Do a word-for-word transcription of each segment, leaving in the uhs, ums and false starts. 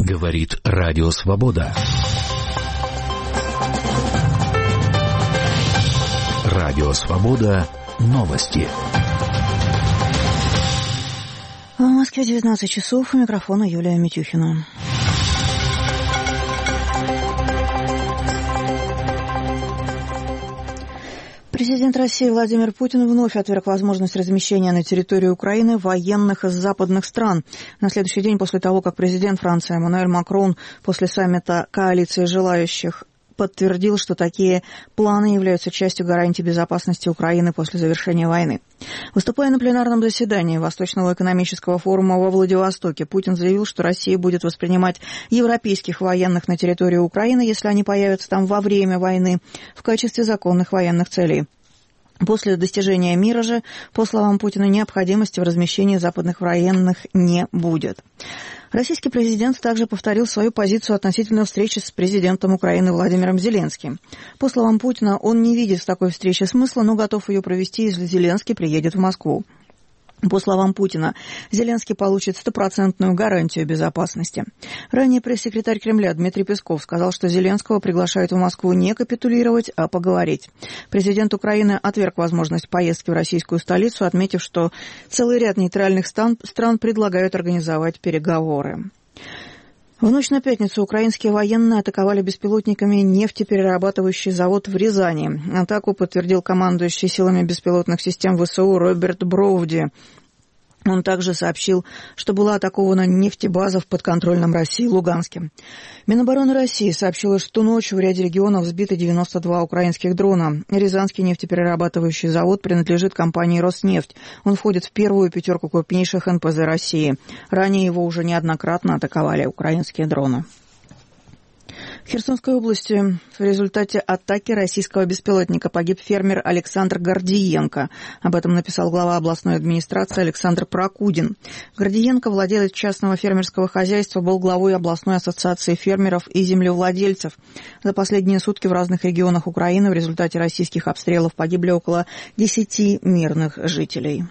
Говорит Радио Свобода. Радио Свобода. Новости. В Москве девятнадцать часов. У микрофона Юлия Митюхина. Президент России Владимир Путин вновь отверг возможность размещения на территории Украины военных из западных стран. На следующий день после того, как президент Франции Эммануэль Макрон после саммита коалиции желающих подтвердил, что такие планы являются частью гарантии безопасности Украины после завершения войны. Выступая на пленарном заседании Восточного экономического форума во Владивостоке, Путин заявил, что Россия будет воспринимать европейских военных на территории Украины, если они появятся там во время войны, в качестве законных военных целей. После достижения мира же, по словам Путина, необходимости в размещении западных военных не будет. Российский президент также повторил свою позицию относительно встречи с президентом Украины Владимиром Зеленским. По словам Путина, он не видит в такой встрече смысла, но готов ее провести, если Зеленский приедет в Москву. По словам Путина, Зеленский получит стопроцентную гарантию безопасности. Ранее пресс-секретарь Кремля Дмитрий Песков сказал, что Зеленского приглашают в Москву не капитулировать, а поговорить. Президент Украины отверг возможность поездки в российскую столицу, отметив, что целый ряд нейтральных стран предлагают организовать переговоры. В ночь на пятницу украинские военные атаковали беспилотниками нефтеперерабатывающий завод в Рязани. Атаку подтвердил командующий силами беспилотных систем ВСУ Роберт Броуди. Он также сообщил, что была атакована нефтебаза в подконтрольном России Луганске. Минобороны России сообщила, что ночью в ряде регионов сбиты девяносто два украинских дрона. Рязанский нефтеперерабатывающий завод принадлежит компании «Роснефть». Он входит в первую пятерку крупнейших эн пэ зэ России. Ранее его уже неоднократно атаковали украинские дроны. В Херсонской области в результате атаки российского беспилотника погиб фермер Александр Гордиенко. Об этом написал глава областной администрации Александр Прокудин. Гордиенко, владелец частного фермерского хозяйства, был главой областной ассоциации фермеров и землевладельцев. За последние сутки в разных регионах Украины в результате российских обстрелов погибли около десяти мирных жителей.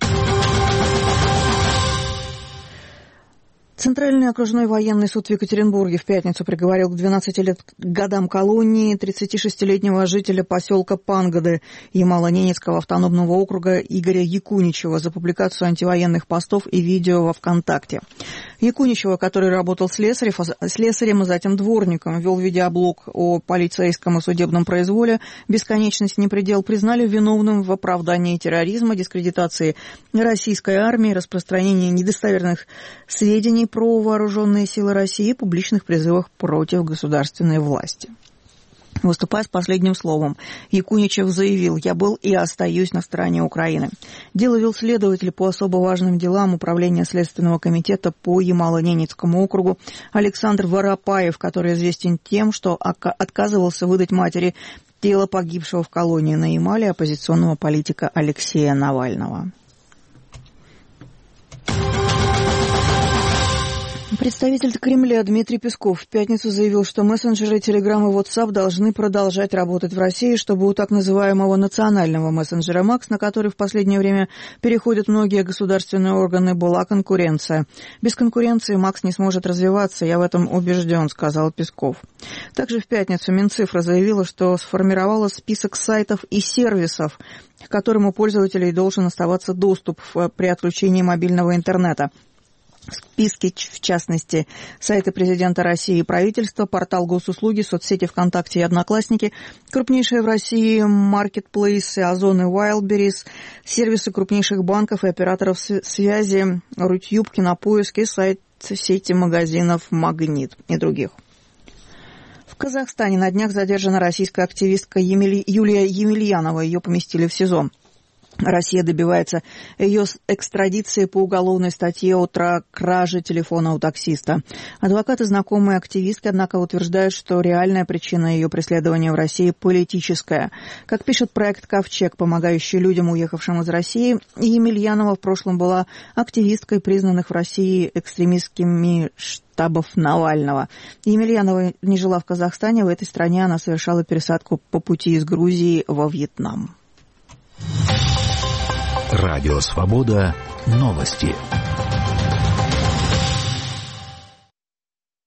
Центральный окружной военный суд в Екатеринбурге в пятницу приговорил к двенадцати лет годам колонии тридцатишестилетнего жителя поселка Пангоды Ямало-Ненецкого автономного округа Игоря Якуничева за публикацию антивоенных постов и видео во ВКонтакте. Якуничева, который работал слесарем, а затем дворником, вел видеоблог о полицейском и судебном произволе «Бесконечность не предел», признали виновным в оправдании терроризма, дискредитации российской армии, распространении недостоверных сведений про вооруженные силы России и публичных призывах против государственной власти. Выступая с последним словом, Якуничев заявил: «Я был и остаюсь на стороне Украины». Дело вел следователь по особо важным делам Управления Следственного комитета по Ямало-Ненецкому округу Александр Воропаев, который известен тем, что отказывался выдать матери тело погибшего в колонии на Ямале оппозиционного политика Алексея Навального. Представитель Кремля Дмитрий Песков в пятницу заявил, что мессенджеры Telegram и WhatsApp должны продолжать работать в России, чтобы у так называемого национального мессенджера Макс, на который в последнее время переходят многие государственные органы, была конкуренция. Без конкуренции Макс не сможет развиваться, я в этом убежден, сказал Песков. Также в пятницу Минцифра заявила, что сформировала список сайтов и сервисов, к которым у пользователей должен оставаться доступ при отключении мобильного интернета. В списке, в частности, сайты президента России и правительства, портал госуслуги, соцсети ВКонтакте и Одноклассники, крупнейшие в России маркетплейсы, Озон и Wildberries, сервисы крупнейших банков и операторов связи, Рутюб, Кинопоиск и сайт сети магазинов «Магнит» и других. В Казахстане на днях задержана российская активистка Емель... Юлия Емельянова. Ее поместили в СИЗО. Россия добивается ее экстрадиции по уголовной статье о краже телефона у таксиста. Адвокаты, знакомые активистки, однако, утверждают, что реальная причина ее преследования в России политическая. Как пишет проект «Ковчег», помогающий людям, уехавшим из России, Емельянова в прошлом была активисткой признанных в России экстремистскими штабов Навального. Емельянова не жила в Казахстане, в этой стране она совершала пересадку по пути из Грузии во Вьетнам. Радио Свобода. Новости.